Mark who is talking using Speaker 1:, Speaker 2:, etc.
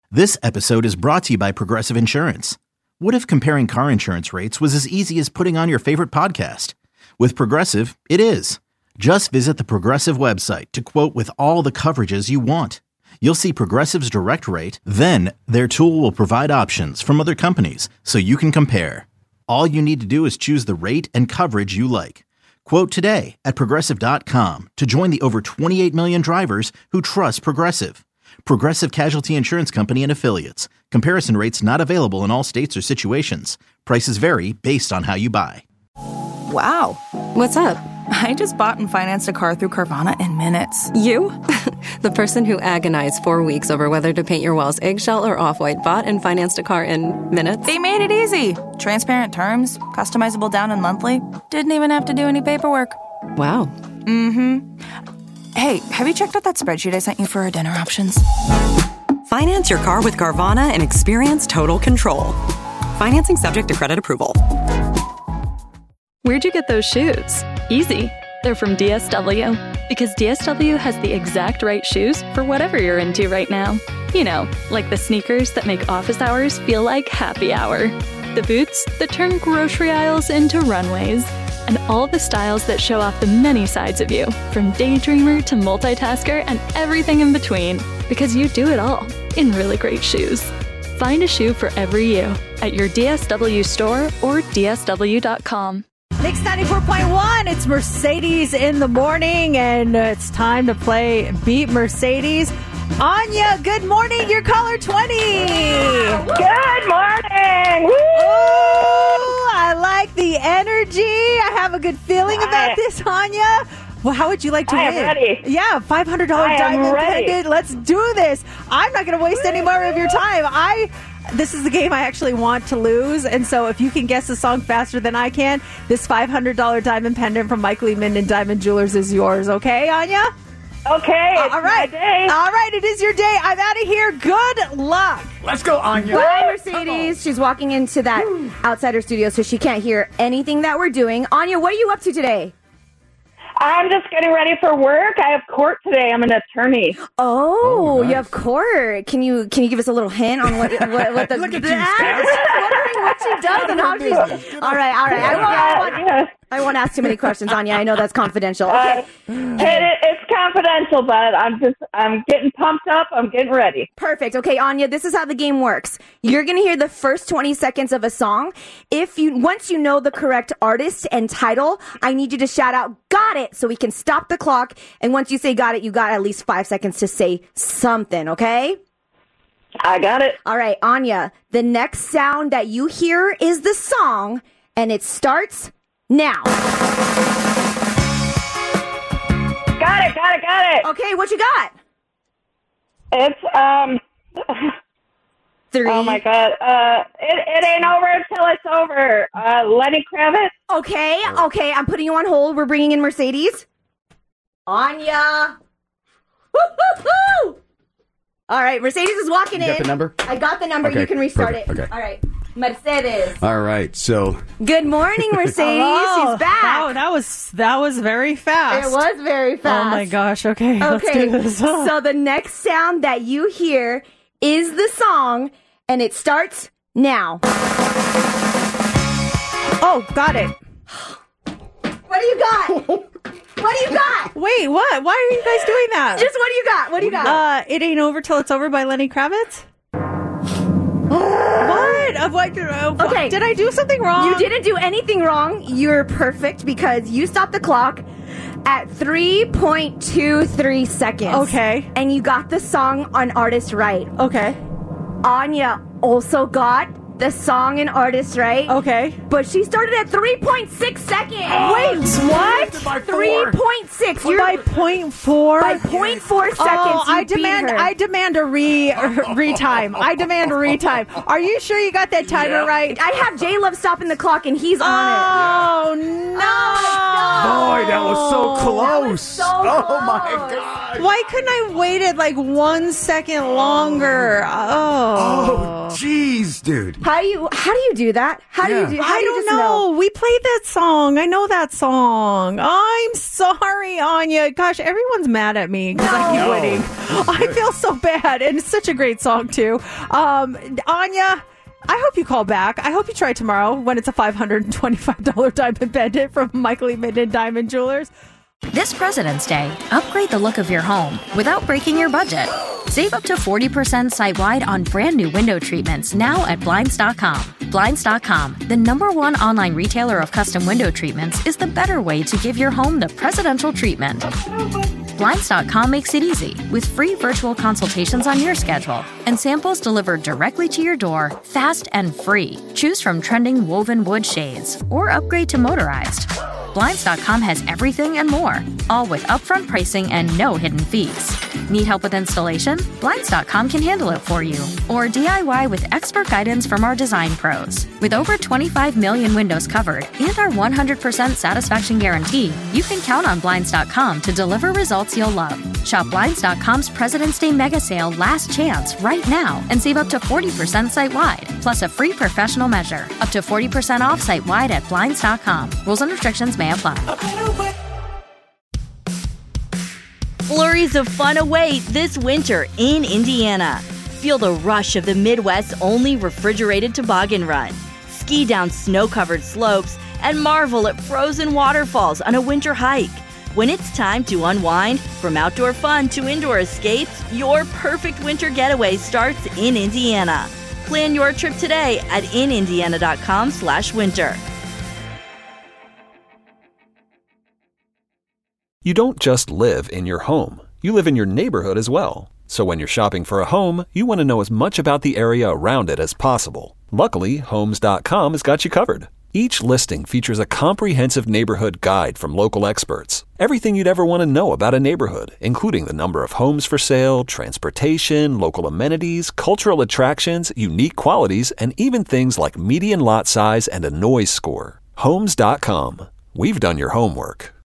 Speaker 1: This episode is brought to you by Progressive Insurance. What if comparing car insurance rates was as easy as putting on your favorite podcast? With Progressive, it is. Just visit the Progressive website to quote with all the coverages you want. You'll see Progressive's direct rate, then their tool will provide options from other companies so you can compare. All you need to do is choose the rate and coverage you like. Quote today at Progressive.com to join the over 28 million drivers who trust Progressive. Progressive Casualty Insurance Company and Affiliates. Comparison rates not available in all states or situations. Prices vary based on how you buy.
Speaker 2: Wow.
Speaker 3: What's up?
Speaker 2: I just bought and financed a car through Carvana in minutes.
Speaker 3: You? The person who agonized 4 weeks over whether to paint your walls eggshell or off-white bought and financed a car in minutes?
Speaker 2: They made it easy. Transparent terms, customizable down and monthly. Didn't even have to do any paperwork.
Speaker 3: Wow.
Speaker 2: Mm-hmm. Hey, have you checked out that spreadsheet I sent you for our dinner options?
Speaker 4: Finance your car with Carvana and experience total control. Financing subject to credit approval.
Speaker 5: Where'd you get those shoes? Easy. They're from DSW. Because DSW has the exact right shoes for whatever you're into right now. You know, like the sneakers that make office hours feel like happy hour. The boots that turn grocery aisles into runways. And all the styles that show off the many sides of you, from daydreamer to multitasker and everything in between. Because you do it all in really great shoes. Find a shoe for every you at your DSW store or DSW.com.
Speaker 6: Mix 94.1, it's Mercedes in the morning, and it's time to play Beat Mercedes. Anya, good morning. You're caller 20.
Speaker 7: Good morning. Woo!
Speaker 6: Oh, I like the energy. I have a good feeling about this, Anya. Well, how would you like to win?
Speaker 7: I am ready.
Speaker 6: Yeah, $500 diamond pendant. Let's do this. I'm not going to waste any more of your time. This is the game I actually want to lose, and so if you can guess the song faster than I can, this $500 diamond pendant from Mike Lehman and Diamond Jewelers is yours. Okay, Anya?
Speaker 7: Okay, it's
Speaker 6: all right.
Speaker 7: my day.
Speaker 6: All right, it is your day. I'm out of here. Good luck.
Speaker 8: Let's go, Anya.
Speaker 9: Bye, Mercedes. She's walking into that outsider studio, so she can't hear anything that we're doing. Anya, what are you up to today?
Speaker 7: I'm just getting ready for work. I have court today. I'm an attorney.
Speaker 9: Oh, nice. You have court. Can you give us a little hint on what the
Speaker 8: Look at you,
Speaker 9: I'm just wondering what she does and how she's. All right. I won't ask too many questions, Anya. I know that's confidential. Okay.
Speaker 7: It's confidential, but I'm getting pumped up. I'm getting ready.
Speaker 9: Perfect. Okay, Anya, this is how the game works. You're going to hear the first 20 seconds of a song. Once you know the correct artist and title, I need you to shout out, "Got it," so we can stop the clock. And once you say got it, you got at least 5 seconds to say something, okay?
Speaker 7: I got it.
Speaker 9: All right, Anya, the next sound that you hear is the song, and it starts now.
Speaker 7: Got it.
Speaker 9: Okay, what you got?
Speaker 7: It's,
Speaker 9: 3.
Speaker 7: Oh, my God. It ain't over until it's over. Lenny Kravitz.
Speaker 9: Okay, I'm putting you on hold. We're bringing in Mercedes. Anya. Woo-hoo-hoo! All right, Mercedes is walking in.
Speaker 8: You got the number?
Speaker 9: I got the number.
Speaker 8: Okay,
Speaker 9: You can restart
Speaker 8: perfect.
Speaker 9: it.
Speaker 8: Okay.
Speaker 9: All right, Mercedes.
Speaker 8: All right, so
Speaker 9: Good morning, Mercedes.
Speaker 6: Oh,
Speaker 9: She's back.
Speaker 6: Oh, that was very fast.
Speaker 9: It was very fast.
Speaker 6: Oh my gosh. Okay, let's do this.
Speaker 9: So the next sound that you hear is the song, and it starts now.
Speaker 6: Oh, got it.
Speaker 9: What do you got? What do you got?
Speaker 6: Wait, what? Why are you guys doing that?
Speaker 9: Just what do you got? What do you got?
Speaker 6: It Ain't Over Till It's Over by Lenny Kravitz. What?
Speaker 9: Okay.
Speaker 6: Did I do something wrong?
Speaker 9: You didn't do anything wrong. You're perfect because you stopped the clock at 3.23 seconds.
Speaker 6: Okay.
Speaker 9: And you got the song on artist right.
Speaker 6: Okay.
Speaker 9: Anya also got the song and artist right.
Speaker 6: Okay.
Speaker 9: But she started at 3.6 seconds.
Speaker 6: Wait, what?
Speaker 8: By
Speaker 9: 3.6. You're
Speaker 6: By 0.4?
Speaker 9: by 0.4 seconds.
Speaker 6: Oh,
Speaker 9: you beat her.
Speaker 6: I demand a retime. I demand a retime. Are you sure you got that timer right?
Speaker 9: I have J-Love stopping the clock and he's on it.
Speaker 6: Oh, no.
Speaker 8: boy, that was so close.
Speaker 9: so
Speaker 8: Oh my
Speaker 9: close.
Speaker 8: God.
Speaker 6: Why couldn't I waited like 1 second longer?
Speaker 8: Oh, jeez, dude.
Speaker 9: How do you do that? How do you do?
Speaker 6: I don't know. We played that song. I know that song. I'm sorry, Anya. Gosh, everyone's mad at me because I keep winning. I feel so bad, and it's such a great song too. Anya, I hope you call back. I hope you try tomorrow when it's a $525 diamond pendant from Michael E. Minden Diamond Jewelers.
Speaker 10: This President's Day, upgrade the look of your home without breaking your budget. Save up to 40% site-wide on brand new window treatments now at Blinds.com. Blinds.com, the #1 online retailer of custom window treatments, is the better way to give your home the presidential treatment. Blinds.com makes it easy with free virtual consultations on your schedule and samples delivered directly to your door, fast and free. Choose from trending woven wood shades or upgrade to motorized. Blinds.com has everything and more, all with upfront pricing and no hidden fees. Need help with installation? Blinds.com can handle it for you. Or DIY with expert guidance from our design pros. With over 25 million windows covered and our 100% satisfaction guarantee, you can count on Blinds.com to deliver results you'll love. Shop Blinds.com's President's Day mega sale last chance right now and save up to 40% site-wide, plus a free professional measure. Up to 40% off site-wide at Blinds.com. Rules and restrictions may apply.
Speaker 11: Flurries of fun await this winter in Indiana. Feel the rush of the Midwest's only refrigerated toboggan run. Ski down snow-covered slopes and marvel at frozen waterfalls on a winter hike. When it's time to unwind, from outdoor fun to indoor escapes, your perfect winter getaway starts in Indiana. Plan your trip today at inindiana.com/winter.
Speaker 12: You don't just live in your home. You live in your neighborhood as well. So when you're shopping for a home, you want to know as much about the area around it as possible. Luckily, Homes.com has got you covered. Each listing features a comprehensive neighborhood guide from local experts. Everything you'd ever want to know about a neighborhood, including the number of homes for sale, transportation, local amenities, cultural attractions, unique qualities, and even things like median lot size and a noise score. Homes.com. We've done your homework.